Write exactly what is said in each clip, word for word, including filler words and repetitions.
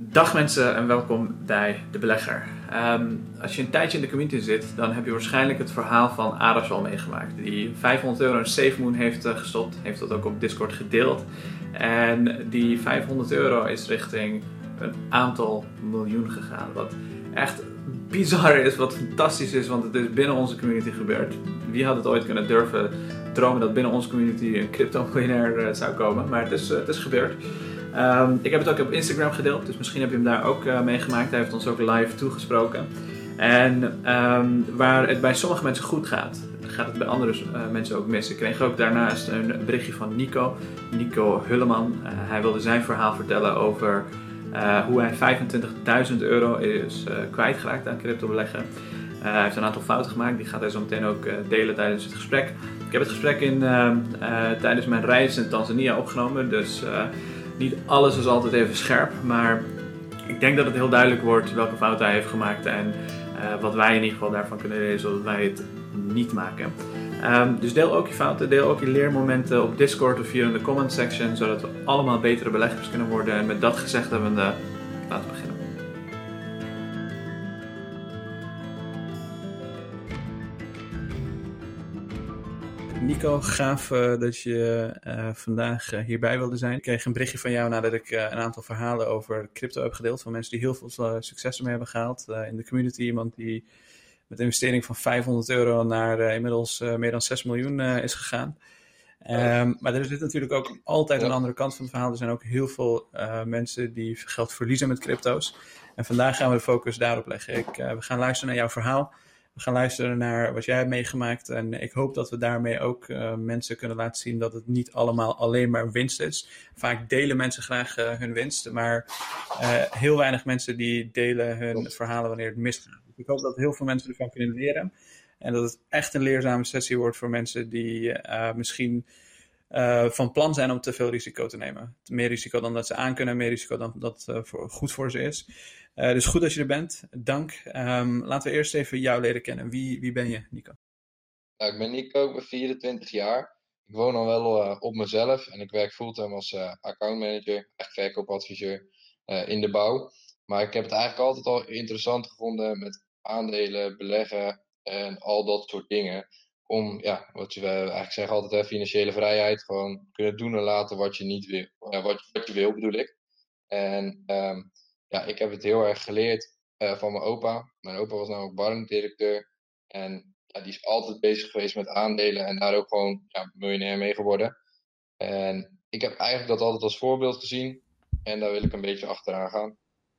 Dag mensen en welkom bij De Belegger. Um, als je een tijdje in de community zit, dan heb je waarschijnlijk het verhaal van Aras al meegemaakt. Die vijfhonderd euro in SafeMoon heeft uh, gestopt, heeft dat ook op Discord gedeeld. En die vijfhonderd euro is richting een aantal miljoen gegaan. Wat echt bizar is, wat fantastisch is, want het is binnen onze community gebeurd. Wie had het ooit kunnen durven dromen dat binnen onze community een crypto-miljonair uh, zou komen, maar het is, uh, het is gebeurd. Um, ik heb het ook op Instagram gedeeld, dus misschien heb je hem daar ook uh, meegemaakt. Hij heeft ons ook live toegesproken. En um, waar het bij sommige mensen goed gaat, gaat het bij andere uh, mensen ook mis. Ik kreeg ook daarnaast een berichtje van Nico, Nico Hulleman. Uh, hij wilde zijn verhaal vertellen over uh, hoe hij vijfentwintigduizend euro is uh, kwijtgeraakt aan crypto beleggen. Uh, hij heeft een aantal fouten gemaakt, die gaat hij zo meteen ook uh, delen tijdens het gesprek. Ik heb het gesprek in, uh, uh, tijdens mijn reis in Tanzania opgenomen, dus uh, niet alles is altijd even scherp, maar ik denk dat het heel duidelijk wordt welke fouten hij heeft gemaakt en uh, wat wij in ieder geval daarvan kunnen leren, zodat wij het niet maken. Um, dus deel ook je fouten, deel ook je leermomenten op Discord of hier in de comment section, zodat we allemaal betere beleggers kunnen worden. En met dat gezegd hebben we, uh, laten we beginnen. Nico, gaaf uh, dat je uh, vandaag uh, hierbij wilde zijn. Ik kreeg een berichtje van jou nadat ik uh, een aantal verhalen over crypto heb gedeeld. Van mensen die heel veel uh, succes ermee hebben gehaald uh, in de community. Iemand die met een investering van vijfhonderd euro naar uh, inmiddels uh, meer dan zes miljoen uh, is gegaan. Um, maar er zit natuurlijk ook altijd een andere kant van het verhaal. Er zijn ook heel veel uh, mensen die geld verliezen met crypto's. En vandaag gaan we de focus daarop leggen. Ik, uh, we gaan luisteren naar jouw verhaal. We gaan luisteren naar wat jij hebt meegemaakt. En ik hoop dat we daarmee ook uh, mensen kunnen laten zien dat het niet allemaal alleen maar winst is. Vaak delen mensen graag uh, hun winst. Maar uh, heel weinig mensen die delen hun verhalen wanneer het misgaat. Dus ik hoop dat heel veel mensen ervan kunnen leren. En dat het echt een leerzame sessie wordt voor mensen die uh, misschien uh, van plan zijn om te veel risico te nemen. Meer risico dan dat ze aankunnen, meer risico dan dat uh, voor, goed voor ze is. Uh, dus goed dat je er bent. Dank. Um, laten we eerst even jou leren kennen. Wie, wie ben je, Nico? Nou, ik ben Nico, ik ben vierentwintig jaar. Ik woon al wel uh, op mezelf en ik werk fulltime als uh, accountmanager, eigenlijk verkoopadviseur uh, in de bouw. Maar ik heb het eigenlijk altijd al interessant gevonden met aandelen, beleggen en al dat soort dingen. Om, ja, wat je uh, eigenlijk zeggen altijd, hè, financiële vrijheid, gewoon kunnen doen en laten wat je niet wil. Uh, wat, wat je wil bedoel ik. En um, ja, ik heb het heel erg geleerd uh, van mijn opa. Mijn opa was namelijk bankdirecteur en ja, die is altijd bezig geweest met aandelen en daar ook gewoon ja, miljonair mee geworden. En ik heb eigenlijk dat altijd als voorbeeld gezien en daar wil ik een beetje achteraan gaan.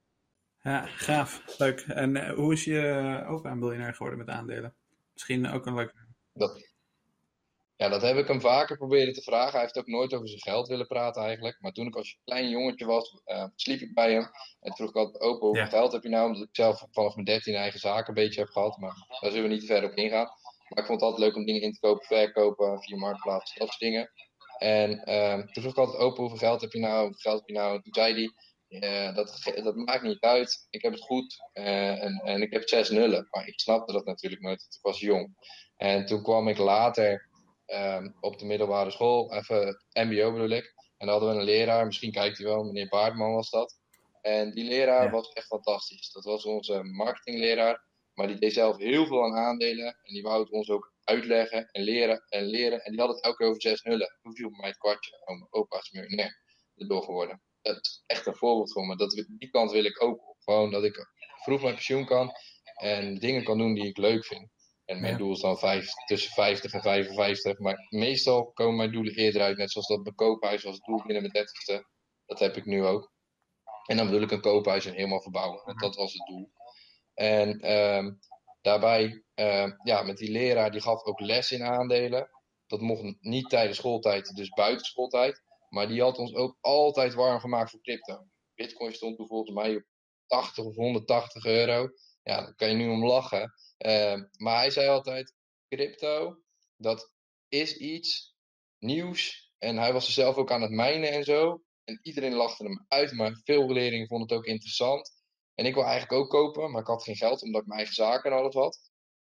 Ja, gaaf. Leuk. En uh, hoe is je uh, opa een miljonair geworden met aandelen? Misschien ook een leuk... Dat, ja, dat heb ik hem vaker proberen te vragen. Hij heeft ook nooit over zijn geld willen praten eigenlijk. Maar toen ik als klein jongetje was, uh, sliep ik bij hem. En vroeg ik altijd, opa, hoeveel Ja. geld heb je nou? Omdat ik zelf vanaf mijn dertien eigen zaken een beetje heb gehad. Maar daar zullen we niet verder op ingaan. Maar ik vond het altijd leuk om dingen in te kopen, verkopen, via marktplaats, dat soort dingen. En uh, toen vroeg ik altijd, opa, hoeveel geld heb je nou? Hoeveel geld heb je nou? Toen zei hij, uh, dat, dat maakt niet uit. Ik heb het goed. Uh, en, en ik heb zes nullen. Maar ik snapte dat natuurlijk nooit, want ik was jong. En toen kwam ik later... Um, op de middelbare school, even M B O bedoel ik. En dan hadden we een leraar, misschien kijkt hij wel, meneer Baartman was dat. En die leraar Ja. was echt fantastisch. Dat was onze marketingleraar, maar die deed zelf heel veel aan aandelen. En die wou het ons ook uitleggen en leren en leren. En die had het elke keer over zes nullen. Toen viel bij mij het kwartje. Oh, mijn opa is miljonair erdoor geworden. Dat is echt een voorbeeld voor me. Dat, die kant wil ik ook op. Gewoon dat ik vroeg mijn pensioen kan en dingen kan doen die ik leuk vind. En mijn Ja. doel is dan vijf, tussen vijftig en vijfenvijftig. Maar meestal komen mijn doelen eerder uit. Net zoals dat mijn koophuis was het doel binnen mijn dertigste. Dat heb ik nu ook. En dan bedoel ik een koophuis en helemaal verbouwen. Want dat was het doel. En um, daarbij, uh, ja, met die leraar, die gaf ook les in aandelen. Dat mocht niet tijdens schooltijd, dus buiten schooltijd. Maar die had ons ook altijd warm gemaakt voor crypto. Bitcoin stond toen volgens mij op tachtig of honderdtachtig euro. Ja, daar kan je nu om lachen. Uh, maar hij zei altijd, crypto, dat is iets nieuws. En hij was er zelf ook aan het mijnen en zo. En iedereen lachte hem uit, maar veel leerlingen vonden het ook interessant. En ik wil eigenlijk ook kopen, maar ik had geen geld omdat ik mijn eigen zaken en alles had.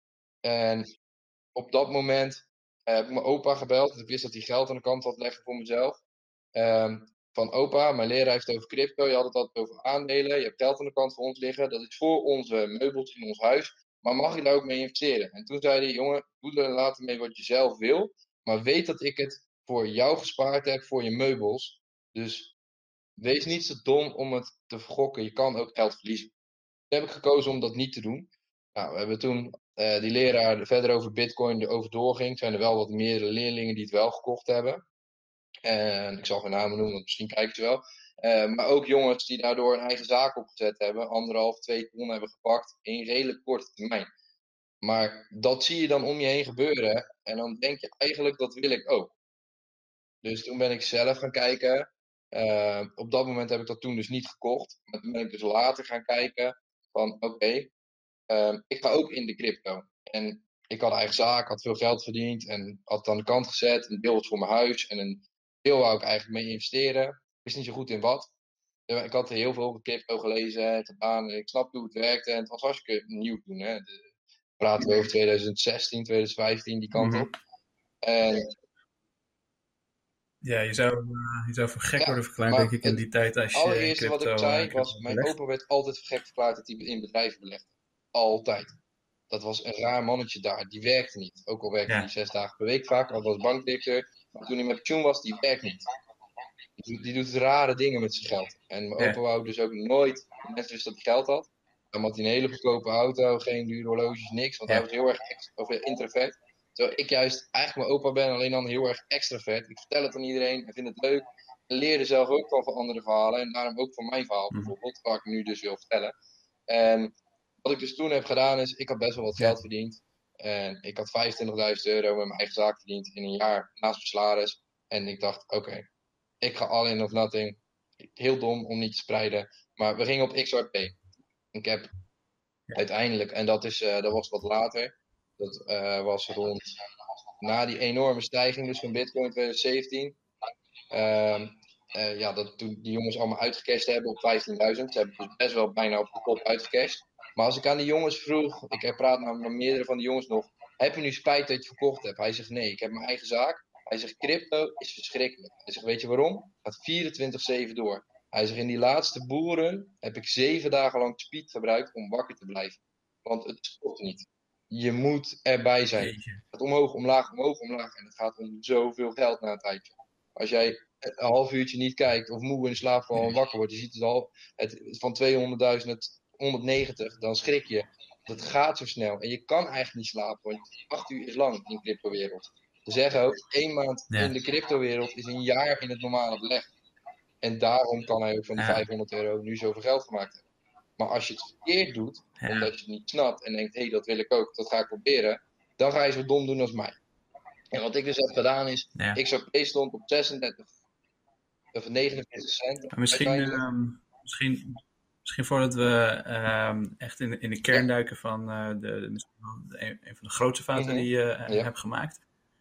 En op dat moment uh, heb ik mijn opa gebeld. Ik wist dat hij geld aan de kant had leggen voor mezelf. Um, van opa, mijn leraar heeft het over crypto, je had het altijd over aandelen, je hebt geld aan de kant voor ons liggen, dat is voor onze meubels in ons huis, maar mag je daar ook mee investeren? En toen zei hij, jongen, doe er later mee wat je zelf wil, maar weet dat ik het voor jou gespaard heb, voor je meubels, dus wees niet zo dom om het te vergokken, je kan ook geld verliezen. Toen heb ik gekozen om dat niet te doen. Nou, we hebben toen uh, die leraar verder over Bitcoin erover doorging. Zijn er wel wat meerdere leerlingen die het wel gekocht hebben. En ik zal geen namen noemen, want misschien kijken ze wel. Uh, maar ook jongens die daardoor een eigen zaak opgezet hebben. Anderhalf, twee ton hebben gepakt in redelijk korte termijn. Maar dat zie je dan om je heen gebeuren. En dan denk je eigenlijk, dat wil ik ook. Dus toen ben ik zelf gaan kijken. Uh, op dat moment heb ik dat toen dus niet gekocht. Maar toen ben ik dus later gaan kijken van oké, okay, uh, ik ga ook in de crypto. En ik had een eigen zaak, had veel geld verdiend en had het aan de kant gezet. Een deel was voor mijn huis en een deel wou ik eigenlijk mee investeren. Ik wist niet zo goed in wat. Ik had heel veel over crypto gelezen en gedaan. En ik snapte hoe het werkte en het was hartstikke nieuw toen. Hè. De, praten we over twintig zestien, twintig vijftien, die kant Mhm. op. En Ja, je zou, uh, je zou voor gek ja, worden verklaard, maar denk ik, in die tijd als je in allereerste crypto, wat ik zei uh, was, mijn belegt. opa werd altijd voor gek verklaard dat hij in bedrijven belegde. Altijd. Dat was een raar mannetje daar. Die werkte niet. Ook al werkte Ja. hij zes dagen per week vaak. Hij was bankdirecteur. Maar toen hij met pensioen was, die werkt niet. Die doet, die doet rare dingen met zijn geld. En mijn Ja. opa wou dus ook nooit mensen wisten dat hij geld had. Dan had hij een hele goedkope auto, geen dure horloges, niks. Want Ja. hij was heel erg ex- of, introvert. Terwijl ik juist eigenlijk mijn opa ben, alleen dan heel erg extravert. Ik vertel het aan iedereen en vind het leuk. En leerde zelf ook van, van andere verhalen. En daarom ook van mijn verhaal bijvoorbeeld, waar ik nu dus wil vertellen. En wat ik dus toen heb gedaan is, ik had best wel wat geld Ja. verdiend. En ik had vijfentwintigduizend euro met mijn eigen zaak verdiend in een jaar naast mijn salaris. En ik dacht, oké, okay, ik ga all in of nothing. Heel dom om niet te spreiden. Maar we gingen op X R P. Ik heb Ja. uiteindelijk, en dat, is, uh, dat was wat later. Dat uh, was rond na die enorme stijging dus van Bitcoin in twintig zeventien. Uh, uh, ja, dat toen die jongens allemaal uitgecashed hebben op vijftienduizend. Ze hebben dus best wel bijna op de kop uitgecashed. Maar als ik aan die jongens vroeg, ik heb praat nou met meerdere van die jongens nog. Heb je nu spijt dat je verkocht hebt? Hij zegt nee, ik heb mijn eigen zaak. Hij zegt crypto is verschrikkelijk. Hij zegt weet je waarom? Het gaat vierentwintig zeven door. Hij zegt in die laatste boeren heb ik zeven dagen lang speed gebruikt om wakker te blijven. Want het stopt niet. Je moet erbij zijn. Jeetje. Het gaat omhoog, omlaag, omhoog, omlaag. En het gaat om zoveel geld na een tijdje. Als jij een half uurtje niet kijkt of moe in slaap van Nee. wakker wordt. Je ziet het al het, van tweehonderdduizend naar honderdnegentig. Dan schrik je. Het gaat zo snel. En je kan eigenlijk niet slapen. Want acht uur is lang in de cryptowereld. Ze zeggen ook, één maand Ja. in de cryptowereld is een jaar in het normale beleg. En daarom kan hij ook van die Ja. vijfhonderd euro nu zoveel geld gemaakt hebben. Maar als je het verkeerd doet, Ja. omdat je het niet snapt en denkt, hé, hey, dat wil ik ook, dat ga ik proberen. Dan ga je zo dom doen als mij. En wat ik dus heb gedaan is, Ja. X R P stond op zesendertig of negenenveertig cent. Maar misschien, uh, misschien, misschien voordat we uh, echt in, in de kern ja. duiken van uh, de, de, de, een, een van de grootste fouten mm-hmm. die je uh, ja. hebt gemaakt.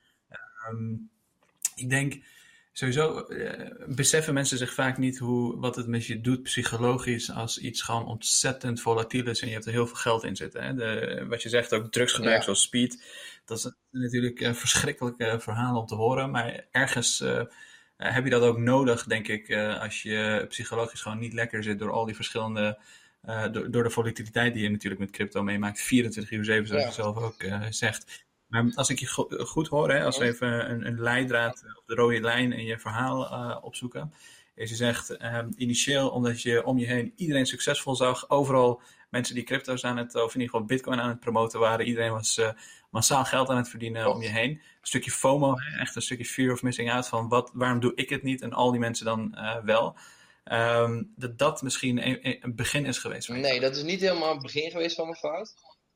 Um, ik denk sowieso uh, beseffen mensen zich vaak niet hoe, wat het met je doet psychologisch als iets gewoon ontzettend volatiel is en je hebt er heel veel geld in zitten. Hè? De, wat je zegt, ook drugsgebruik ja. zoals speed. Dat is natuurlijk een verschrikkelijke verhaal om te horen, maar ergens uh, heb je dat ook nodig, denk ik, uh, als je psychologisch gewoon niet lekker zit door al die verschillende, uh, door, door de volatiliteit die je natuurlijk met crypto meemaakt. vierentwintig uur zeven, zoals ja. je zelf ook uh, zegt. Maar als ik je go- goed hoor, hè, als we even een, een leidraad of de rode lijn in je verhaal uh, opzoeken. Is je zegt, um, initieel omdat je om je heen iedereen succesvol zag. Overal mensen die crypto's aan het, of in ieder geval bitcoin aan het promoten waren. Iedereen was uh, massaal geld aan het verdienen oh. om je heen. Een stukje FOMO, hè, echt een stukje fear of missing out. Van wat, waarom doe ik het niet en al die mensen dan uh, wel. Um, dat dat misschien een, een begin is geweest. Van nee, dat is niet helemaal het begin geweest van mijn fout.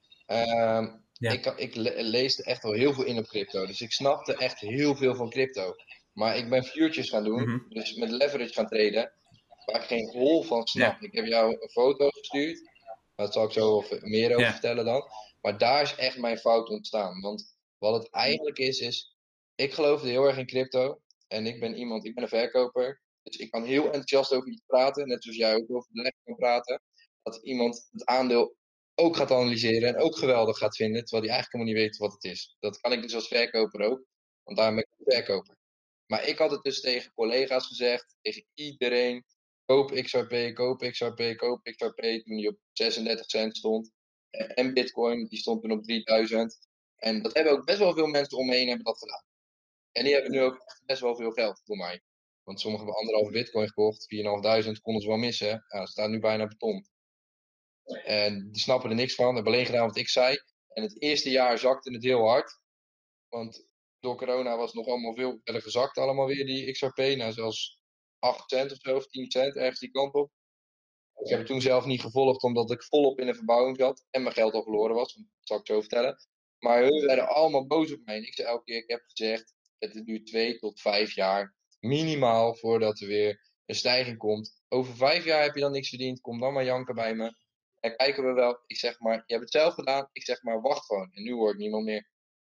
Um, Ja. Ik, ik le- leesde echt wel heel veel in op crypto. Dus ik snapte echt heel veel van crypto. Maar ik ben futures gaan doen. Mm-hmm. Dus met leverage gaan traden. Waar ik geen hol van snap. Ja. Ik heb jou een foto gestuurd. Daar zal ik zo meer over ja. vertellen dan. Maar daar is echt mijn fout ontstaan. Want wat het eigenlijk is, is... Ik geloofde heel erg in crypto. En ik ben iemand, ik ben een verkoper. Dus ik kan heel enthousiast over iets praten. Net zoals jij ook over beleggen kan praten. Dat iemand het aandeel ook gaat analyseren en ook geweldig gaat vinden, terwijl hij eigenlijk helemaal niet weet wat het is. Dat kan ik dus als verkoper ook, want daarom ben ik een verkoper. Maar ik had het dus tegen collega's gezegd, tegen iedereen, koop X R P, koop X R P, koop X R P, toen die op zesendertig cent stond. En Bitcoin, die stond toen op drieduizend. En dat hebben ook best wel veel mensen om me heen hebben dat gedaan. En die hebben nu ook best wel veel geld voor mij. Want sommigen hebben anderhalve Bitcoin gekocht, vierduizend konden ze wel missen. Ja, het staat nu bijna beton. En die snappen er niks van, hebben alleen gedaan wat ik zei. En het eerste jaar zakte het heel hard. Want door corona was het nog allemaal veel verder gezakt, allemaal weer die X R P. Nou, zelfs acht cent of zo, of tien cent, ergens die kant op. Ik heb het toen zelf niet gevolgd, omdat ik volop in de verbouwing zat. En mijn geld al verloren was, dat zal ik zo vertellen. Maar hun werden allemaal boos op mij. En ik zei elke keer, ik heb gezegd, het duurt twee tot vijf jaar minimaal voordat er weer een stijging komt. Over vijf jaar heb je dan niks verdiend, kom dan maar janken bij me. En kijken we wel. Ik zeg maar, je hebt het zelf gedaan. Ik zeg maar, wacht gewoon. En nu hoor ik niemand meer.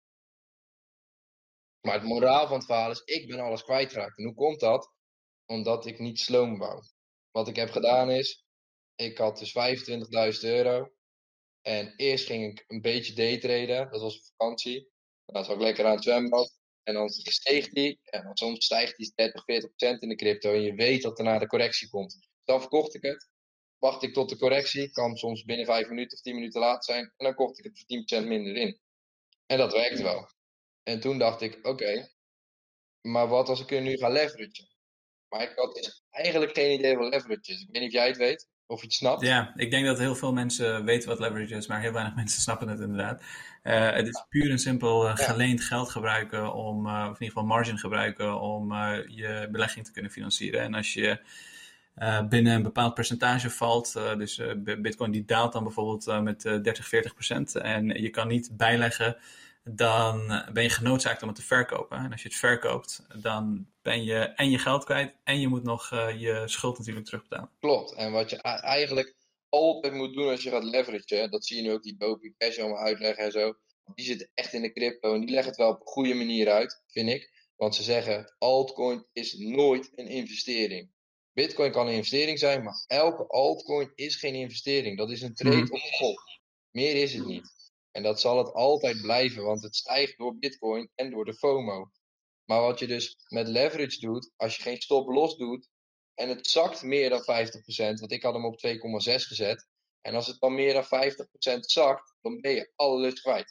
Maar het moraal van het verhaal is, ik ben alles kwijtgeraakt. En hoe komt dat? Omdat ik niet sloom bouw. Wat ik heb gedaan is, ik had dus vijfentwintigduizend euro. En eerst ging ik een beetje daytraden. Dat was op vakantie. Dan zat ik lekker aan het zwembad. En dan steeg die. En dan soms stijgt die dertig, veertig procent in de crypto. En je weet dat daarna de correctie komt. Dus dan verkocht ik het. Wacht ik tot de correctie. Kan soms binnen vijf minuten of tien minuten later zijn. En dan kocht ik het voor tien procent minder in. En dat werkte wel. En toen dacht ik, oké. Okay, maar wat als ik er nu ga leveragen? Maar ik had dus eigenlijk geen idee wat leverage is. Ik weet niet of jij het weet. Of je het snapt. Ja, ik denk dat heel veel mensen weten wat leverage is, maar heel weinig mensen snappen het inderdaad. Uh, het is puur en simpel uh, geleend geld gebruiken om, uh, of in ieder geval margin gebruiken om uh, je belegging te kunnen financieren. En als je uh, binnen een bepaald percentage valt, uh, dus uh, Bitcoin die daalt dan bijvoorbeeld uh, met uh, dertig, veertig procent en je kan niet bijleggen, dan ben je genoodzaakt om het te verkopen. En als je het verkoopt, dan ben je en je geld kwijt en je moet nog uh, je schuld natuurlijk terugbetalen. Klopt. En wat je eigenlijk altijd moet doen als je gaat leveragen, dat zie je nu ook die Dopey Cash allemaal uitleggen en zo. Die zitten echt in de crypto en die leggen het wel op een goede manier uit, vind ik. Want ze zeggen, altcoin is nooit een investering. Bitcoin kan een investering zijn, maar elke altcoin is geen investering. Dat is een trade op een gok. Meer is het niet. En dat zal het altijd blijven, want het stijgt door Bitcoin en door de FOMO. Maar wat je dus met leverage doet, als je geen stop los doet, en het zakt meer dan vijftig procent, want ik had hem op twee komma zes gezet. En als het dan meer dan vijftig procent zakt, dan ben je alles kwijt.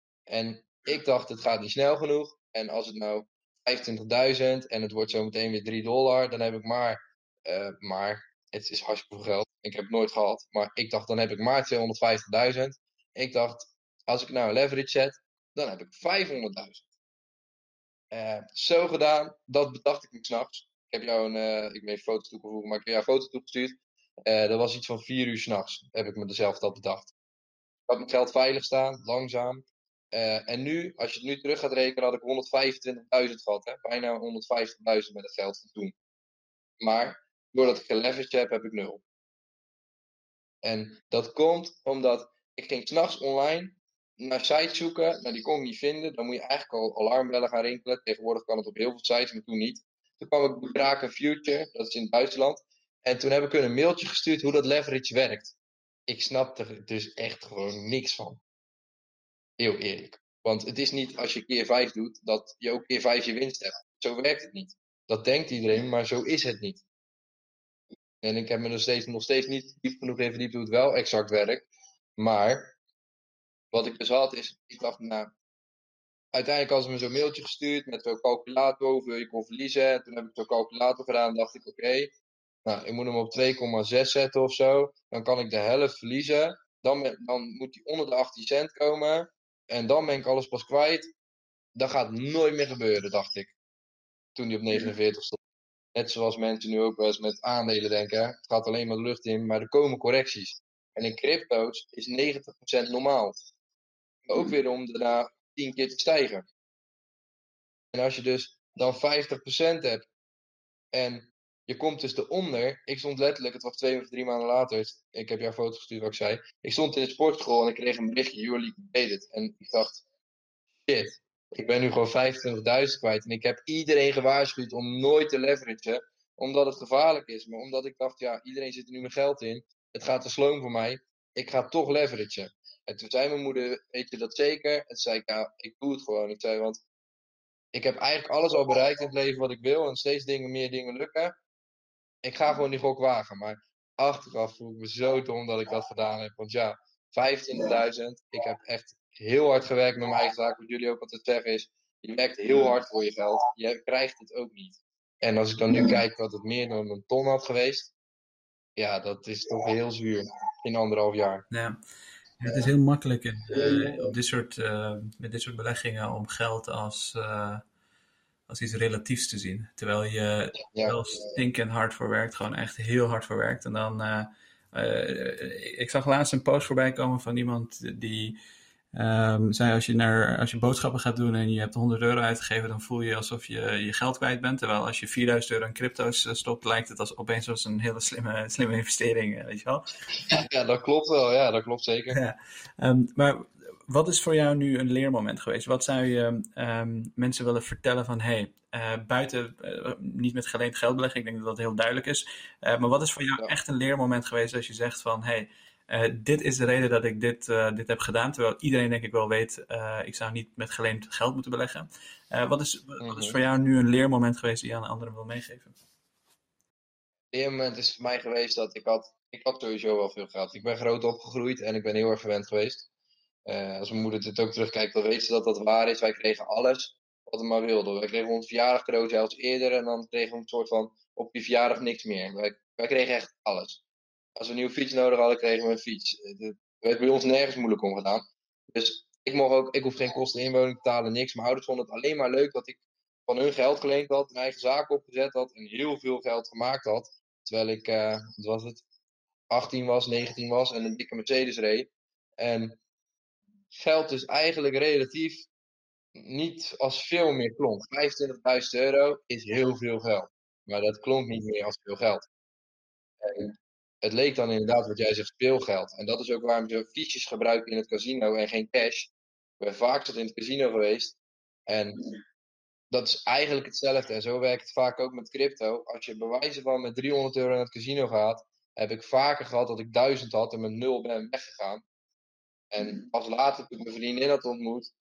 En ik dacht, het gaat niet snel genoeg. En als het nou vijfentwintigduizend en het wordt zo meteen weer drie dollar, dan heb ik maar, uh, maar, het is hartstikke veel geld. Ik heb het nooit gehad, maar ik dacht, dan heb ik maar tweehonderdvijftigduizend. Ik dacht, als ik nou een leverage zet, dan heb ik vijfhonderdduizend. Uh, zo gedaan, dat bedacht ik me 's nachts. Ik heb jou een, uh, ik ben foto's toegevoegd, maar ik heb jou een foto toegestuurd. Uh, dat was iets van vier uur 's nachts, heb ik me dezelfde dat bedacht. Ik had mijn geld veilig staan, langzaam. Uh, en nu, als je het nu terug gaat rekenen, had ik honderdvijfentwintigduizend gehad. Hè? Bijna honderdvijftigduizend met het geld van toen. Maar, doordat ik geleveraged heb, heb ik nul. En dat komt omdat ik ging 's nachts online naar sites zoeken. Nou, die kon ik niet vinden. Dan moet je eigenlijk al alarmbellen gaan rinkelen. Tegenwoordig kan het op heel veel sites, maar toen niet. Toen kwam ik bij Braken Future, dat is in Duitsland. En toen heb ik hun een mailtje gestuurd hoe dat leverage werkt. Ik snapte er dus echt gewoon niks van. Heel eerlijk. Want het is niet als je keer vijf doet, dat je ook keer vijf je winst hebt. Zo werkt het niet. Dat denkt iedereen, maar zo is het niet. En ik heb me nog steeds, nog steeds niet diep genoeg in verdiept hoe het wel exact werkt. Maar wat ik dus had is, ik dacht, nou, uiteindelijk hadden ze me zo'n mailtje gestuurd met zo'n calculator hoeveel je kon verliezen. En toen heb ik zo'n calculator gedaan en dacht ik, oké, okay, nou, ik moet hem op twee komma zes zetten of zo. Dan kan ik de helft verliezen. Dan, ben, dan moet hij onder de achttien cent komen. En dan ben ik alles pas kwijt. Dat gaat nooit meer gebeuren, dacht ik. Toen hij op negenenveertig stond. Net zoals mensen nu ook wel eens met aandelen denken. Het gaat alleen maar de lucht in, maar er komen correcties. En in crypto's is negentig procent normaal. Maar ook weer om daarna tien keer te stijgen. En als je dus dan vijftig procent hebt en je komt dus eronder. Ik stond letterlijk, het was twee of drie maanden later. Ik heb jou foto's gestuurd wat ik zei. Ik stond in de sportschool en ik kreeg een berichtje, your league made it. En ik dacht, shit, ik ben nu gewoon vijfentwintigduizend kwijt. En ik heb iedereen gewaarschuwd om nooit te leveragen. Omdat het gevaarlijk is. Maar omdat ik dacht, ja, iedereen zit er nu mijn geld in. Het gaat te sloom voor mij. Ik ga toch leveragen. En toen zei mijn moeder, weet je dat zeker? En toen zei ik, ja, ik doe het gewoon. Ik zei, want ik heb eigenlijk alles al bereikt in het leven wat ik wil. En steeds dingen, meer dingen lukken. Ik ga gewoon die gok wagen. Maar achteraf voel ik me zo dom dat ik dat gedaan heb. Want ja, vijfentwintigduizend. Ik heb echt heel hard gewerkt met mijn eigen zaak. Wat jullie ook altijd zeggen is, je werkt heel hard voor je geld. Je krijgt het ook niet. En als ik dan nu kijk wat het meer dan een ton had geweest. Ja, dat is toch heel zuur in anderhalf jaar. Ja. Het is heel makkelijk in, uh, op dit soort, uh, met dit soort beleggingen om geld als, uh, als iets relatiefs te zien. Terwijl je ja. wel stinkend hard voor werkt, gewoon echt heel hard voor werkt. En dan, uh, uh, ik zag laatst een post voorbij komen van iemand die um, zei als je, naar, als je boodschappen gaat doen en je hebt honderd euro uitgegeven, dan voel je alsof je je geld kwijt bent. Terwijl als je vierduizend euro in crypto's stopt, lijkt het als, opeens als een hele slimme, slimme investering, weet je wel. Ja, dat klopt wel. Ja, dat klopt zeker. Ja. Um, maar wat is voor jou nu een leermoment geweest? Wat zou je um, mensen willen vertellen van, hey, uh, buiten uh, niet met geleend geld beleggen, ik denk dat dat heel duidelijk is. Uh, maar wat is voor jou ja. echt een leermoment geweest als je zegt van, hey, uh, dit is de reden dat ik dit, uh, dit heb gedaan. Terwijl iedereen denk ik wel weet, uh, ik zou niet met geleend geld moeten beleggen. Uh, wat, is, mm-hmm. wat is voor jou nu een leermoment geweest die je aan anderen wil meegeven? Een leermoment is voor mij geweest dat ik had, ik had sowieso wel veel geld. Ik ben groot opgegroeid en ik ben heel erg verwend geweest. Uh, als mijn moeder dit ook terugkijkt, dan weet ze dat dat waar is. Wij kregen alles wat we maar wilden. Wij kregen ons verjaardag cadeau zelfs eerder en dan kregen we een soort van op je verjaardag niks meer. Wij, wij kregen echt alles. Als we een nieuwe fiets nodig hadden, kregen we een fiets. Er werd bij ons nergens moeilijk om gedaan. Dus ik mocht ook, ik hoef geen kosten inwoning te betalen, niks. Mijn ouders vonden het alleen maar leuk dat ik van hun geld geleend had, mijn eigen zaak opgezet had en heel veel geld gemaakt had. Terwijl ik, uh, wat was het, achttien was, negentien was en een dikke Mercedes reed. En geld dus eigenlijk relatief niet als veel meer klonk. vijfentwintigduizend euro is heel veel geld. Maar dat klonk niet meer als veel geld. En het leek dan inderdaad wat jij zegt speelgeld. En dat is ook waarom ze fiches gebruiken in het casino en geen cash. Ik ben vaak tot in het casino geweest. En dat is eigenlijk hetzelfde. En zo werkt het vaak ook met crypto. Als je bewijzen van met driehonderd euro naar het casino gaat, heb ik vaker gehad dat ik duizend had en met nul ben weggegaan. En pas later, toen ik mijn vriendin had ontmoet,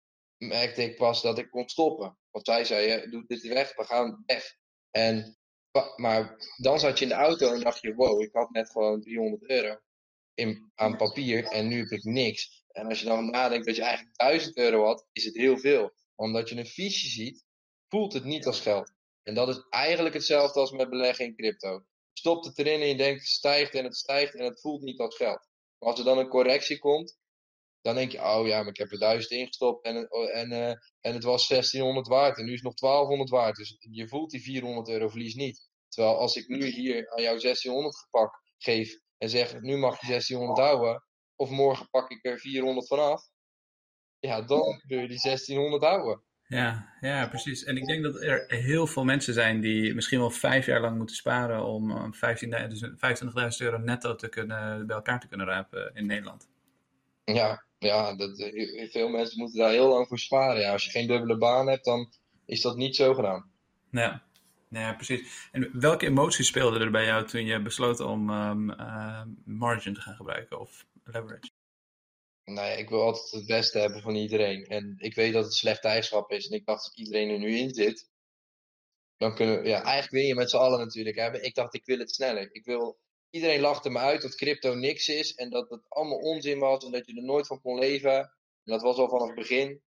merkte ik pas dat ik kon stoppen. Want zij zei, doe dit weg, we gaan weg. En, maar dan zat je in de auto en dacht je, wow, ik had net gewoon driehonderd euro in, aan papier en nu heb ik niks. En als je dan nadenkt dat je eigenlijk duizend euro had, is het heel veel. Omdat je een fiche ziet, voelt het niet als geld. En dat is eigenlijk hetzelfde als met beleggen in crypto. Je stopt het erin en je denkt, het stijgt en het stijgt en het voelt niet als geld. Maar als er dan een correctie komt, dan denk je, oh ja, maar ik heb er duizend ingestopt en, en, uh, en het was zestienhonderd waard en nu is het nog twaalfhonderd waard. Dus je voelt die vierhonderd euro verlies niet. Terwijl als ik nu hier aan jou zestienhonderd gepak geef en zeg, nu mag je zestienhonderd houden, of morgen pak ik er vierhonderd vanaf, ja, dan kun je die zestienhonderd houden. Ja, ja, precies. En ik denk dat er heel veel mensen zijn die misschien wel vijf jaar lang moeten sparen om vijfentwintigduizend euro netto te kunnen, bij elkaar te kunnen rapen in Nederland. Ja, ja dat, veel mensen moeten daar heel lang voor sparen. Ja, als je geen dubbele baan hebt, dan is dat niet zo gedaan. Ja, ja precies. En welke emoties speelden er bij jou toen je besloot om um, uh, margin te gaan gebruiken of leverage? Nou ja, ik wil altijd het beste hebben van iedereen. En ik weet dat het slecht eigenschap is. En ik dacht, als iedereen er nu in zit, dan kunnen we, ja, eigenlijk wil je met z'n allen natuurlijk hebben. Ik dacht, ik wil het sneller. Ik wil, iedereen lachte me uit dat crypto niks is en dat het allemaal onzin was en dat je er nooit van kon leven. En dat was al vanaf het begin.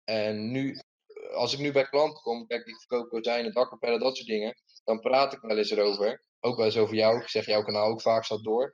En nu, als ik nu bij klanten kom, kijk, ik verkoop kozijnen, dakkapellen, dat soort dingen, dan praat ik wel eens erover. Ook wel eens over jou. Ik zeg jouw kanaal ook vaak zat door.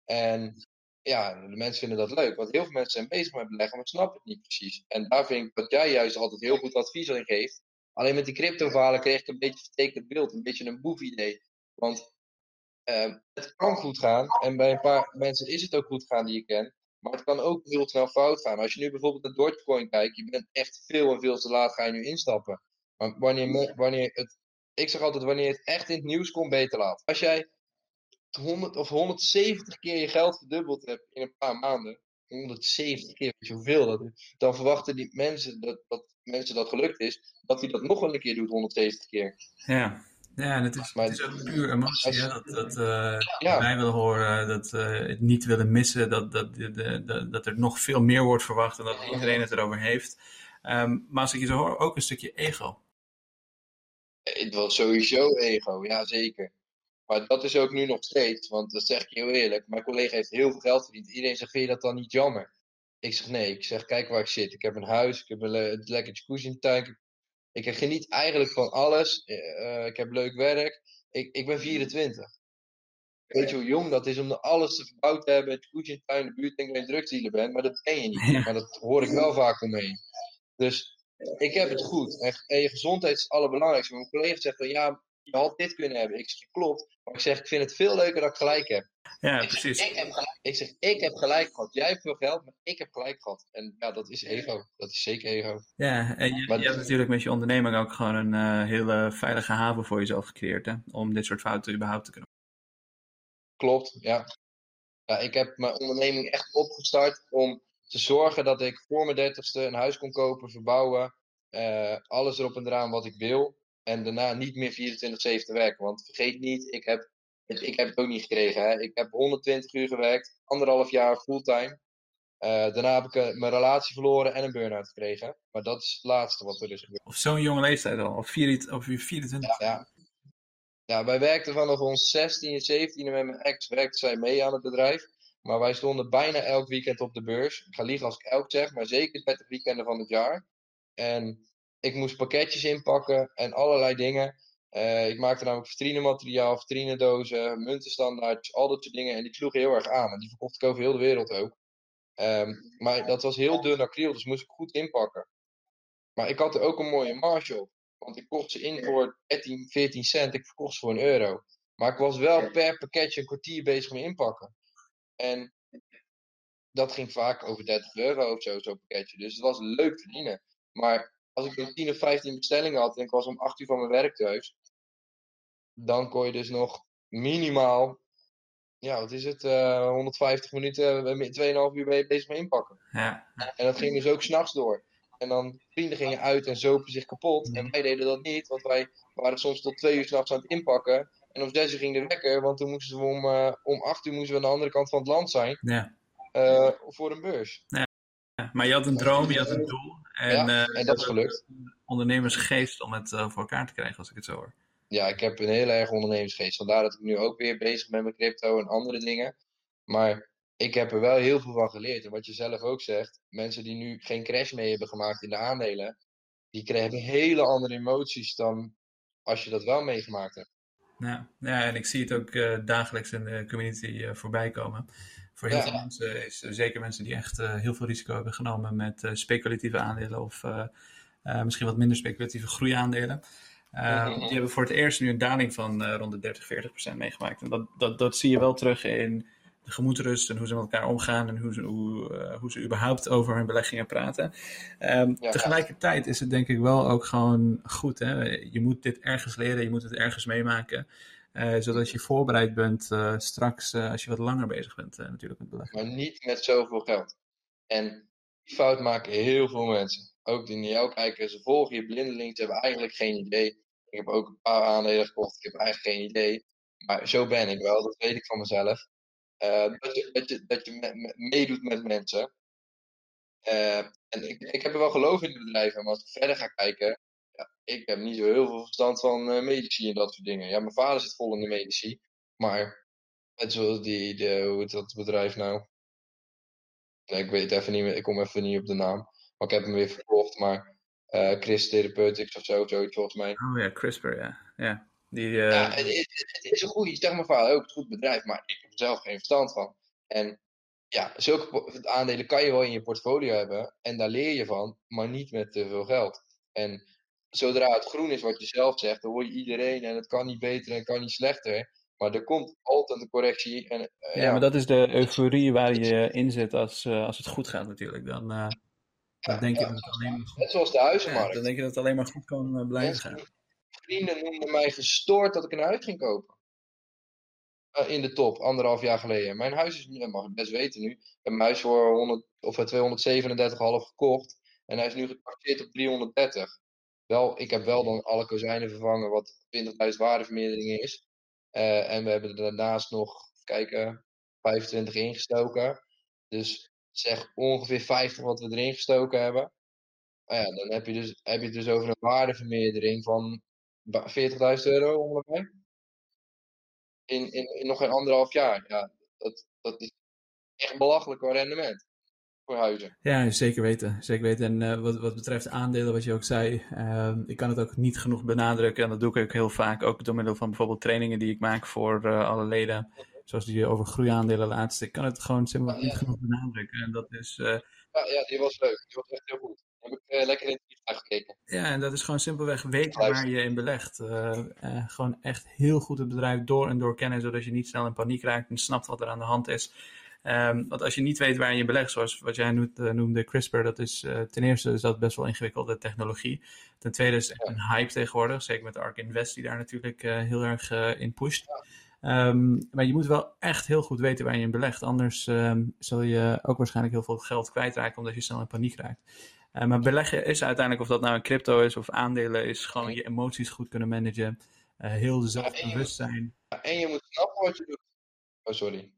En ja, de mensen vinden dat leuk. Want heel veel mensen zijn bezig met beleggen, maar snappen het niet precies. En daar vind ik dat jij juist altijd heel goed advies in geeft. Alleen met die crypto-verhalen kreeg ik een beetje een vertekend beeld. Een beetje een boefidee. Want uh, het kan goed gaan. En bij een paar mensen is het ook goed gaan die je kent. Maar het kan ook heel snel fout gaan. Als je nu bijvoorbeeld naar Dogecoin kijkt. Je bent echt veel en veel te laat ga je nu instappen. Maar wanneer, wanneer het... Ik zeg altijd, wanneer het echt in het nieuws komt, ben je te laat. Als jij honderd of honderdzeventig keer je geld verdubbeld hebt in een paar maanden. honderdzeventig keer, weet je hoeveel dat is. Dan verwachten die mensen dat, dat mensen dat gelukt is. Dat hij dat nog wel een keer doet, honderdzeventig keer. Ja, ja en het is, maar, het is ook puur emotie. Hè? Dat, dat uh, ja. wij willen horen, dat uh, het niet willen missen. Dat, dat, de, de, dat er nog veel meer wordt verwacht en dat iedereen het erover heeft. Um, maar als ik je zo hoor, ook een stukje ego. Het was sowieso ego, ja zeker. Maar dat is ook nu nog steeds, want dat zeg ik je heel eerlijk. Mijn collega heeft heel veel geld verdiend. Iedereen zegt, vind je dat dan niet jammer? Ik zeg nee, ik zeg kijk waar ik zit. Ik heb een huis, ik heb een le lekker jacuzzi in de tuin. Ik geniet eigenlijk van alles. Uh, ik heb leuk werk. Ik, ik ben vierentwintig. Weet je hoe jong dat is om alles te verbouwd te hebben, een jacuzzi in de tuin, in de buurt, denk dat je een drugsdealer bent, maar dat ben je niet. Ja. Maar dat hoor ik wel vaak omheen. Dus ik heb het goed. En, en je gezondheid is het allerbelangrijkste. Mijn collega zegt dan, ja, je had dit kunnen hebben. Ik zeg, klopt. Maar ik zeg, ik vind het veel leuker dat ik gelijk heb. Ja, ik precies. Zeg, ik, heb gelijk. ik zeg, ik heb gelijk gehad. Jij hebt veel geld, maar ik heb gelijk gehad. En ja, dat is ego. Dat is zeker ego. Ja, en je, maar, je hebt natuurlijk met je onderneming ook gewoon een uh, hele veilige haven voor jezelf gecreëerd, hè? Om dit soort fouten überhaupt te kunnen. Klopt, ja. Ja, ik heb mijn onderneming echt opgestart om te zorgen dat ik voor mijn dertigste een huis kon kopen, verbouwen, uh, alles erop en eraan wat ik wil. En daarna niet meer vierentwintig zeven te werken. Want vergeet niet, ik heb, ik heb het ook niet gekregen. Hè. Ik heb honderdtwintig uur gewerkt, anderhalf jaar fulltime. Uh, daarna heb ik uh, mijn relatie verloren en een burn-out gekregen. Maar dat is het laatste wat er is gebeurd. Op zo'n jonge leeftijd al, op vierentwintig. Ja, ja. Ja, wij werkten vanaf ons zestiende, zeventiende met mijn ex, werkte zij mee aan het bedrijf. Maar wij stonden bijna elk weekend op de beurs. Ik ga liegen als ik elk zeg, maar zeker dertig weekenden van het jaar. En ik moest pakketjes inpakken en allerlei dingen. Uh, ik maakte namelijk vitrinemateriaal, vitrinedozen, muntenstandaards, al dat soort dingen. En die sloegen heel erg aan. En die verkocht ik over heel de wereld ook. Um, maar dat was heel dun acryl, dus moest ik goed inpakken. Maar ik had er ook een mooie marge op. Want ik kocht ze in voor dertien, veertien cent. Ik verkocht ze voor een euro. Maar ik was wel per pakketje een kwartier bezig met inpakken. En dat ging vaak over dertig euro of zo, zo'n pakketje. Dus het was leuk verdienen. Maar als ik dan tien of vijftien bestellingen had en ik was om acht uur van mijn werk thuis. Dan kon je dus nog minimaal, ja wat is het, uh, honderdvijftig minuten, tweeënhalf uur ben je bezig met inpakken. Ja. En dat ging dus ook 's nachts door. En dan vrienden gingen uit en zopen zich kapot. En wij deden dat niet, want wij waren soms tot twee uur 's nachts aan het inpakken. En om zes uur ging de wekker, want toen moesten we om, uh, om acht uur moesten we aan de andere kant van het land zijn. Ja. Uh, voor een beurs. Ja. Ja. Maar je had een droom, je had een doel. En, ja, uh, en dat is gelukt. Ondernemersgeest om het uh, voor elkaar te krijgen, als ik het zo hoor. Ja, ik heb een heel erg ondernemersgeest. Vandaar dat ik nu ook weer bezig ben met crypto en andere dingen. Maar ik heb er wel heel veel van geleerd. En wat je zelf ook zegt, mensen die nu geen crash mee hebben gemaakt in de aandelen, die hebben hele andere emoties dan als je dat wel meegemaakt hebt. Ja, ja, en ik zie het ook uh, dagelijks in de community uh, voorbij komen. Voor heel ja. veel mensen, is, uh, zeker mensen die echt uh, heel veel risico hebben genomen met uh, speculatieve aandelen of uh, uh, misschien wat minder speculatieve groeiaandelen. Uh, mm-hmm. Die hebben voor het eerst nu een daling van uh, rond de dertig, veertig procent meegemaakt. En dat, dat, dat zie je wel terug in de gemoedsrust en hoe ze met elkaar omgaan en hoe ze, hoe, uh, hoe ze überhaupt over hun beleggingen praten. Um, ja, tegelijkertijd is het denk ik wel ook gewoon goed. Hè? Je moet dit ergens leren, je moet het ergens meemaken. Uh, zodat je voorbereid bent uh, straks uh, als je wat langer bezig bent uh, natuurlijk met beleggen. Maar niet met zoveel geld. En die fout maken heel veel mensen. Ook die naar jou kijken, ze volgen je blindelings, ze hebben eigenlijk geen idee. Ik heb ook een paar aandelen gekocht, ik heb eigenlijk geen idee. Maar zo ben ik wel, dat weet ik van mezelf. Uh, dat je, dat je, dat je me, me, meedoet met mensen. Uh, en ik, ik heb er wel geloof in de bedrijven, maar als ik verder ga kijken, ja, ik heb niet zo heel veel verstand van uh, medici en dat soort dingen. Ja, mijn vader zit vol in de medici, maar net zoals die, de, hoe heet dat bedrijf nou? Nee, ik weet even niet meer, ik kom even niet op de naam. Maar ik heb hem weer verkocht, maar uh, Chris Therapeutics of zo, zoiets volgens mij. Oh ja, CRISPR, ja. ja. Die, uh... Ja, het, het, het is een goede, zeg mijn vader ook, het goed bedrijf, maar ik heb er zelf geen verstand van. En ja, zulke aandelen kan je wel in je portfolio hebben en daar leer je van, maar niet met te veel geld. En zodra het groen is wat je zelf zegt, dan hoor je iedereen en het kan niet beter en het kan niet slechter. Maar er komt altijd een correctie. En, uh, ja, ja, maar dat is de euforie waar je in zit als, uh, als het goed gaat natuurlijk. Dan, uh, dan ja, denk je ja. dat het alleen maar goed... Net zoals de huizenmarkt. Ja, dan denk je dat het alleen maar goed kan uh, blijven Mensen, gaan. Vrienden noemden mij gestoord dat ik een huis ging kopen. Uh, in de top, anderhalf jaar geleden. Mijn huis is nu, dat mag ik best weten nu, ik heb mijn huis voor honderd, of tweehonderdzevenendertig komma vijf gekocht. En hij is nu getaxeerd op driehonderddertig. Wel, ik heb wel dan alle kozijnen vervangen, wat twintigduizend waardevermeerdering is. Uh, en we hebben er daarnaast nog, kijken, vijfentwintig ingestoken. Dus zeg ongeveer vijftig wat we erin gestoken hebben. Nou ja, dan heb je, dus, heb je het dus over een waardevermeerdering van veertigduizend euro ongeveer. In, in, in nog geen anderhalf jaar. Ja, dat, dat is echt belachelijk qua rendement voor huizen. Ja, zeker weten. Zeker weten. En uh, wat, wat betreft aandelen, wat je ook zei, uh, ik kan het ook niet genoeg benadrukken. En dat doe ik ook heel vaak, ook door middel van bijvoorbeeld trainingen die ik maak voor uh, alle leden. Zoals die over groeiaandelen laatst. Ik kan het gewoon simpelweg Ja, ja. niet genoeg benadrukken. En dat is... Uh, ja, ja, die was leuk. Die was echt heel goed. Heb ik uh, lekker in het vliegtuig gekeken. Ja, en dat is gewoon simpelweg weten waar je in belegt. Uh, uh, gewoon echt heel goed het bedrijf door en door kennen, zodat je niet snel in paniek raakt en snapt wat er aan de hand is. Um, want als je niet weet waar je in belegt, zoals wat jij noemde, uh, noemde CRISPR, dat is uh, ten eerste is dat best wel ingewikkelde technologie. Ten tweede is het echt een hype tegenwoordig, zeker met ARK Invest die daar natuurlijk uh, heel erg uh, in pusht. Um, maar je moet wel echt heel goed weten waar je in belegt, anders um, zul je ook waarschijnlijk heel veel geld kwijtraken omdat je snel in paniek raakt. Uh, maar beleggen is uiteindelijk, of dat nou een crypto is of aandelen, is gewoon je emoties goed kunnen managen. Uh, heel zelfbewust zijn. Ja, en je moet snappen wat je doet. Oh, sorry.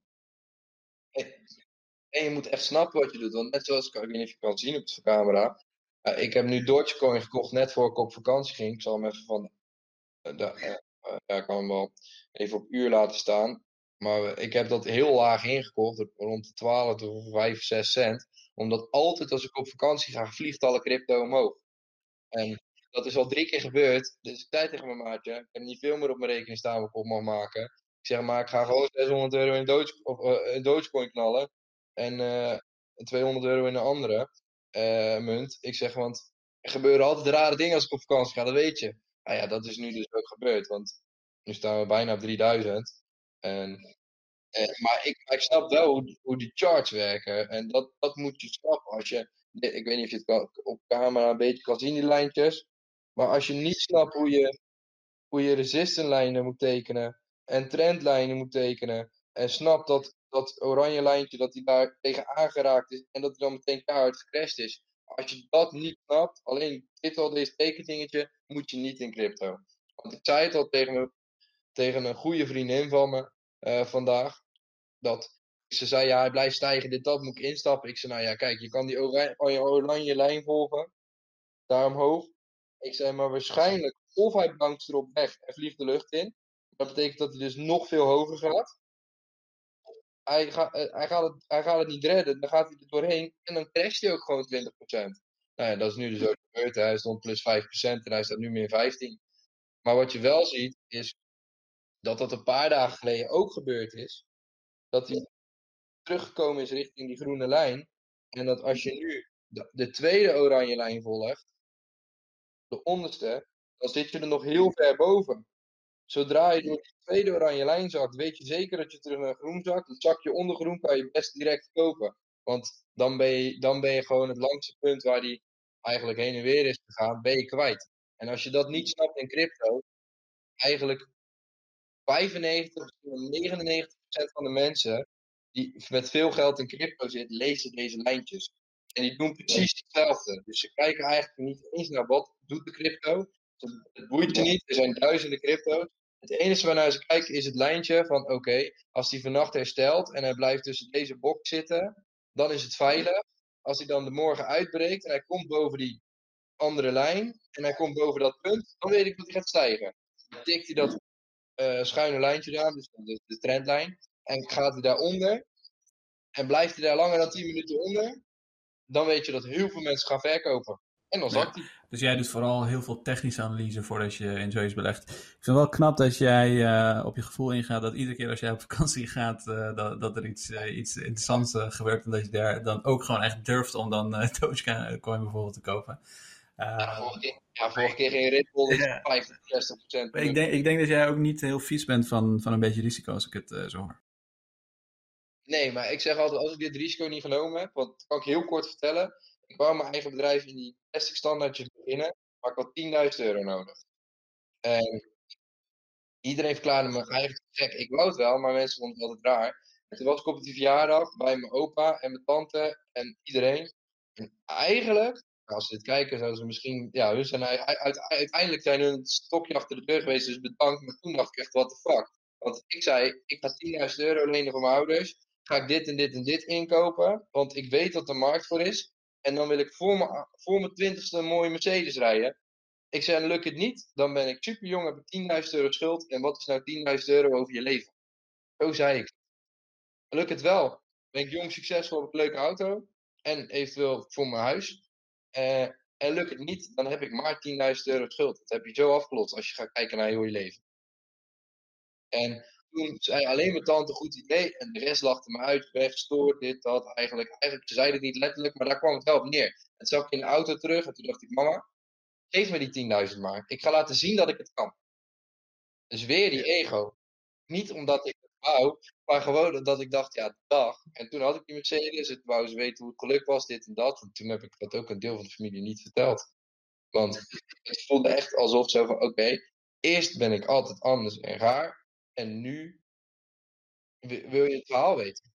En, en je moet echt snappen wat je doet. Want net zoals, ik weet niet of je kan zien op de camera. Uh, ik heb nu Dogecoin gekocht net voor ik op vakantie ging. Ik zal hem even van... Uh, de, uh, uh, ja, ik kan hem wel even op uur laten staan. Maar uh, ik heb dat heel laag ingekocht. Rond de twaalf tot vijf, zes cent. Omdat altijd als ik op vakantie ga, vliegt alle crypto omhoog. En dat is al drie keer gebeurd. Dus ik zei tegen mijn maatje, ik heb niet veel meer op mijn rekening staan wat ik op mag maken. Ik zeg maar, ik ga gewoon zeshonderd euro in Doge, of, uh, in Dogecoin knallen. En uh, tweehonderd euro in een andere uh, munt. Ik zeg, want er gebeuren altijd rare dingen als ik op vakantie ga, dat weet je. Nou ja, dat is nu dus ook gebeurd. Want nu staan we bijna op drieduizend. En, uh, maar ik, ik snap wel hoe, hoe die charts werken. En dat, dat moet je snappen als je... Ik weet niet of je het kan, op camera een beetje kan zien, die lijntjes. Maar als je niet snapt hoe je, hoe je resistance-lijnen moet tekenen en trendlijnen moet tekenen. En snapt dat dat oranje lijntje dat die daar tegen aangeraakt is en dat hij dan meteen keihard gecrashed is. Als je dat niet snapt, alleen dit al deze tekendingetje, moet je niet in crypto. Want ik zei het al tegen, me, tegen een goede vriendin van me uh, vandaag. Dat ze zei, ja, hij blijft stijgen, dit, dat moet ik instappen. Ik zei, nou ja, kijk, je kan die oranje, oranje lijn volgen. Daar omhoog. Ik zei, maar waarschijnlijk of hij bankt erop weg en vliegt de lucht in. Dat betekent dat hij dus nog veel hoger gaat. Hij, ga, uh, hij, gaat het, hij gaat het niet redden. Dan gaat hij er doorheen en dan crasht hij ook gewoon twintig procent. Nou ja, dat is nu dus ook gebeurd. Hij stond plus vijf procent en hij staat nu meer vijftien procent. Maar wat je wel ziet is dat dat een paar dagen geleden ook gebeurd is. Dat hij teruggekomen is richting die groene lijn. En dat als je nu de, de tweede oranje lijn volgt, de onderste, dan zit je er nog heel ver boven. Zodra je door die tweede oranje lijn zakt, weet je zeker dat je terug naar groen zakt. Het zakje onder groen kan je best direct kopen. Want dan ben je, dan ben je gewoon het langste punt waar die eigenlijk heen en weer is gegaan, ben je kwijt. En als je dat niet snapt in crypto, eigenlijk vijfennegentig, negenennegentig procent van de mensen die met veel geld in crypto zitten, lezen deze lijntjes. En die doen precies hetzelfde. Dus ze kijken eigenlijk niet eens naar wat doet de crypto. Het boeit je niet, er zijn duizenden crypto's. Het enige waarnaar ze kijken is het lijntje van oké, okay, als die vannacht herstelt en hij blijft tussen deze box zitten, dan is het veilig. Als hij dan de morgen uitbreekt en hij komt boven die andere lijn en hij komt boven dat punt, dan weet ik dat hij gaat stijgen. Dan tikt hij dat uh, schuine lijntje aan, dus de, de trendlijn, en gaat hij daaronder en blijft hij daar langer dan tien minuten onder, dan weet je dat heel veel mensen gaan verkopen. En dan zakt hij. Ja, dus jij doet vooral heel veel technische analyse voordat je in zoiets belegt. Ik vind het wel knap dat jij uh, op je gevoel ingaat dat iedere keer als jij op vakantie gaat, uh, dat, dat er iets, uh, iets interessants uh, gebeurt. En dat je daar dan ook gewoon echt durft om dan uh, Dogecoin bijvoorbeeld te kopen. Uh, ja, vorige keer, ja, vorige keer geen Red Bull, is ja. vijftig, zestig procent. Ik denk, ik denk dat jij ook niet heel vies bent van, van een beetje risico als ik het uh, zo hoor. Nee, maar ik zeg altijd, als ik dit risico niet genomen heb, want dat kan ik heel kort vertellen. Ik wou mijn eigen bedrijf in die plastic standaardjes beginnen, maar ik had tienduizend euro nodig. En iedereen verklaarde me eigenlijk gek. Ik wou het wel, maar mensen vonden het altijd raar. En toen was ik op die verjaardag bij mijn opa en mijn tante en iedereen. En eigenlijk, als ze dit kijken, zouden ze misschien, ja, hun zijn uiteindelijk zijn hun stokje achter de deur geweest, dus bedankt. Maar toen dacht ik echt, what the fuck. Want ik zei, ik ga tienduizend euro lenen van mijn ouders. Ga ik dit en dit en dit inkopen, want ik weet dat er markt voor is. En dan wil ik voor mijn, voor mijn twintigste een mooie Mercedes rijden. Ik zei, lukt het niet, dan ben ik super jong, heb ik tienduizend euro schuld. En wat is nou tienduizend euro over je leven? Zo zei ik. Lukt het wel, ben ik jong, succesvol, heb ik een leuke auto. En eventueel voor mijn huis. Uh, en lukt het niet, dan heb ik maar tienduizend euro schuld. Dat heb je zo afgelost als je gaat kijken naar heel je leven. En toen zei alleen mijn tante, goed idee. En de rest lachte me uit, weggestoord, dit, dat. Eigenlijk, eigenlijk, ze zeiden het niet letterlijk, maar daar kwam het wel op neer. En toen zag ik in de auto terug en toen dacht ik, mama, geef me die tienduizend maar. Ik ga laten zien dat ik het kan. Dus weer die ego. Niet omdat ik het wou, maar gewoon dat ik dacht, ja, dag. En toen had ik die Mercedes, het wou ze weten hoe het geluk was, dit en dat. En toen heb ik dat ook een deel van de familie niet verteld. Want het voelde echt alsof zo van, oké, okay, eerst ben ik altijd anders en raar. En nu wil je het verhaal weten.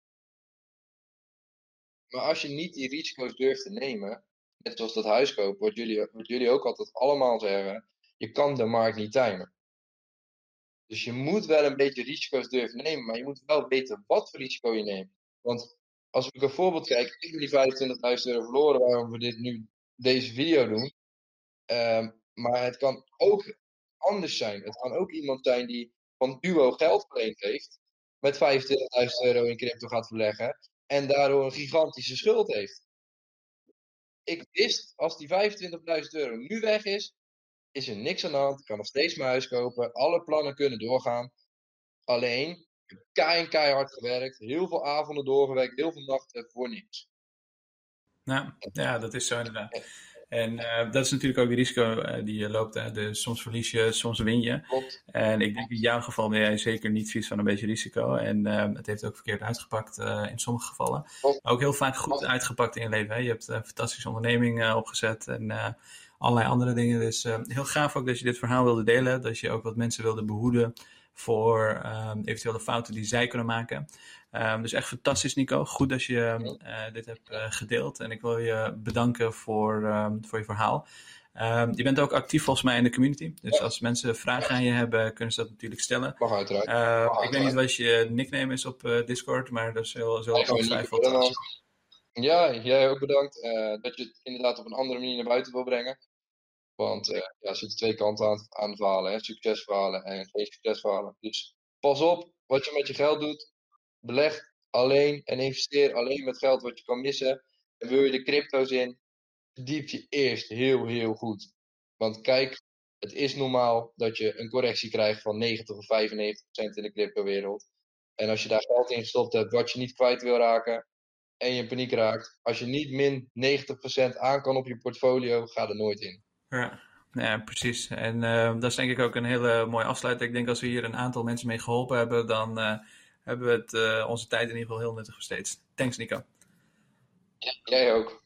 Maar als je niet die risico's durft te nemen, net zoals dat huiskopen, wat jullie, wat jullie ook altijd allemaal zeggen, je kan de markt niet timen. Dus je moet wel een beetje risico's durven nemen, maar je moet wel weten wat voor risico je neemt. Want als ik een voorbeeld kijk, ik heb die vijfentwintigduizend euro verloren waarom we dit nu, deze video doen. Um, maar het kan ook anders zijn. Het kan ook iemand zijn die van Duo geld geleend heeft, met vijfentwintigduizend euro in crypto gaat verleggen en daardoor een gigantische schuld heeft. Ik wist, als die vijfentwintigduizend euro nu weg is, is er niks aan de hand. Ik kan nog steeds mijn huis kopen. Alle plannen kunnen doorgaan. Alleen, ik heb kei, keihard gewerkt. Heel veel avonden doorgewerkt. Heel veel nachten voor niks. Nou, ja, dat is zo inderdaad. En uh, dat is natuurlijk ook de risico uh, die je loopt. Hè. De, soms verlies je, soms win je. Klopt. En ik denk in jouw geval ben jij zeker niet vies van een beetje risico. En uh, het heeft ook verkeerd uitgepakt uh, in sommige gevallen. Klopt. Maar ook heel vaak goed Klopt. uitgepakt in je leven. Hè. Je hebt een fantastische onderneming uh, opgezet en uh, allerlei andere dingen. Dus uh, heel gaaf ook dat je dit verhaal wilde delen. Dat je ook wat mensen wilde behoeden voor um, eventuele fouten die zij kunnen maken. Um, dus echt fantastisch, Nico. Goed dat je uh, dit hebt uh, gedeeld. En ik wil je bedanken voor, um, voor je verhaal. Um, je bent ook actief volgens mij in de community. Dus ja. Als mensen vragen aan je hebben, kunnen ze dat natuurlijk stellen. Mag uiteraard. Uh, Mag ik uiteraard. weet niet wat je nickname is op uh, Discord, maar dat is heel, heel ongetwijfeld. Ja, jij ook bedankt. Uh, dat je het inderdaad op een andere manier naar buiten wil brengen. Want uh, ja, er zitten twee kanten aan, aan de verhalen. Hè? Succesverhalen en geen succesverhalen. Dus pas op wat je met je geld doet. Beleg alleen en investeer alleen met geld wat je kan missen. En wil je de crypto's in, verdiep je eerst heel, heel goed. Want kijk, het is normaal dat je een correctie krijgt van negentig of vijfennegentig procent in de cryptowereld. En als je daar geld in gestopt hebt wat je niet kwijt wil raken en je in paniek raakt, als je niet min negentig procent aan kan op je portfolio, ga er nooit in. Ja, ja precies. En uh, dat is denk ik ook een hele mooie afsluiting. Ik denk als we hier een aantal mensen mee geholpen hebben, dan uh, hebben we het, uh, onze tijd in ieder geval heel nuttig besteed. Thanks, Nico. Ja, jij ook.